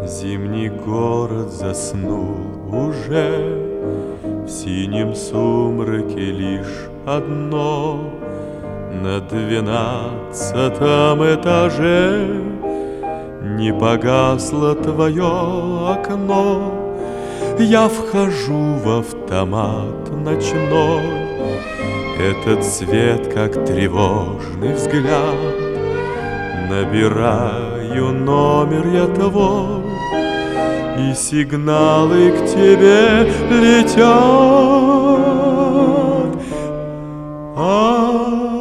Зимний город заснул уже, в синем сумраке лишь одно. На 12-м этаже не погасло твое окно. Я вхожу в автомат ночной, этот свет, как тревожный взгляд. Набираю номер я твой, и сигналы к тебе летят. А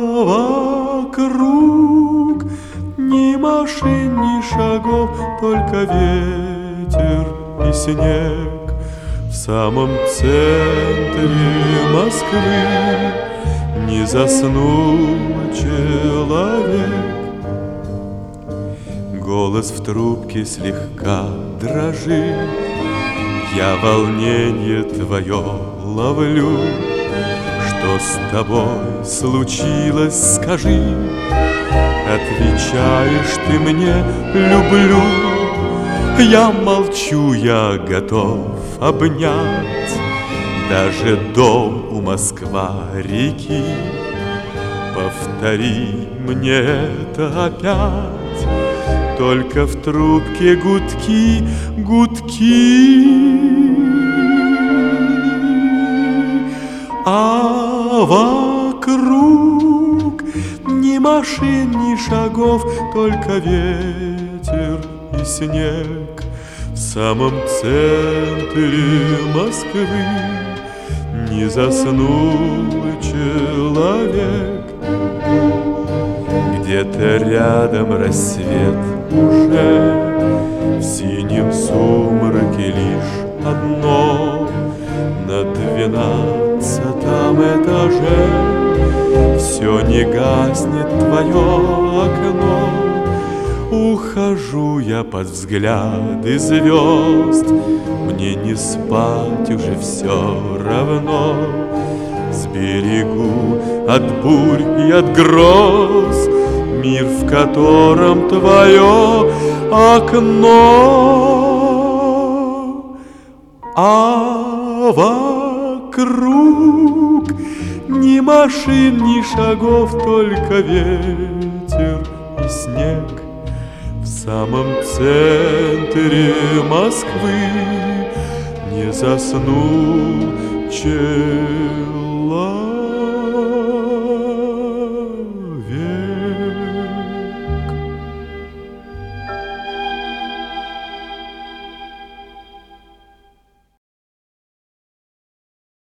вокруг ни машин, ни шагов, только ветер и снег. В самом центре Москвы не заснул человек. Голос в трубке слегка дрожит, я волнение твое ловлю. Что с тобой случилось, скажи? Отвечаешь ты мне: люблю. Я молчу, я готов обнять даже дом у Москва-реки. Повтори мне это опять, только в трубке гудки, гудки. А вокруг ни машин, ни шагов, только ветер и снег. В самом центре Москвы не заснул человек. Где-то рядом рассвет уже, в синем сумраке лишь одно. На 12-м этаже все не гаснет твое окно. Ухожу я под взгляды звезд, мне не спать уже все равно. Сберегу от бурь и от гроз мир, в котором твое окно. А вокруг ни машин, ни шагов, только ветер и снег. В самом центре Москвы не заснул человек.